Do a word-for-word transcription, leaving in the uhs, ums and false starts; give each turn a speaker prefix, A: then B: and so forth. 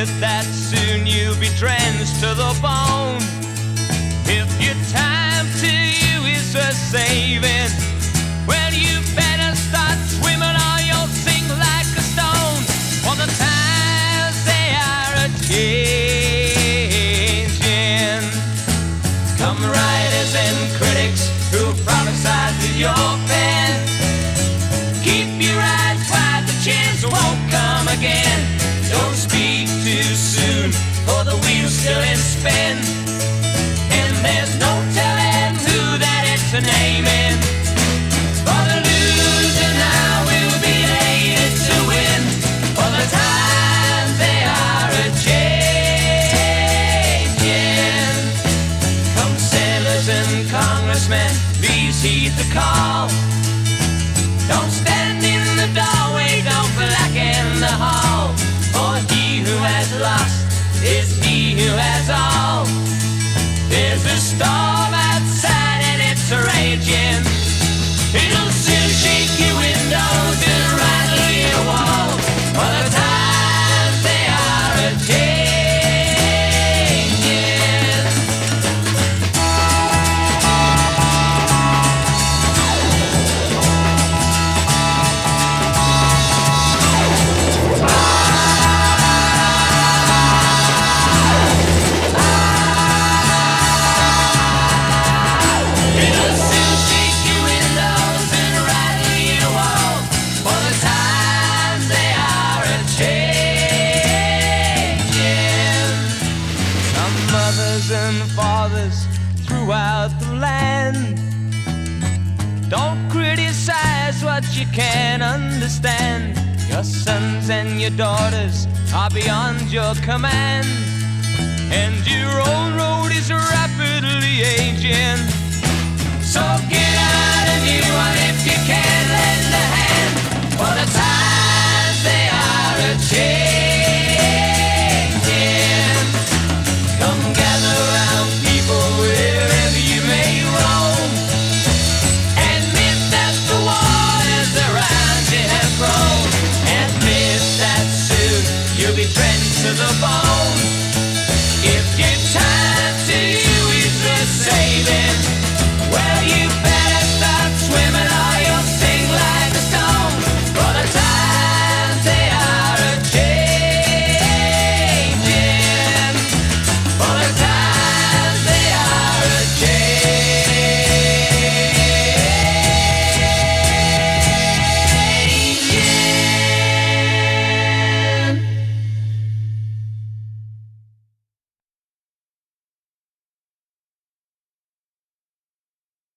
A: admit that soon you'll be drenched to the bone. If your time to you is a saving, well, you better start swimming or you'll sink like a stone. For the times they are a changing. Come writers and critics who prophesied with your pen, keep your eyes wide, the chance won't come again. Don't speak too soon, for the wheel's still in spin, and there's no telling who that it's a naming. For the loser now will be elated to win, for the times they are a changing. Come sailors and congressmen, please heed the call. Don't stand in the doorway, don't blacken the hall, for he who has lost is he who has all. There's a storm outside and it's raging. It'll soon shake your windows and rattle your walls, for the times they are a changing. And fathers throughout the land, don't criticize what you can't understand. Your sons and your daughters are beyond your command, and your own road is rapidly aging. So get out a new one if you can lend a hand, for the times they are a changing. Come gather round, people, wherever you may roam. Admit that the waters around you have grown. Admit that soon you'll be drenched to the bone. If you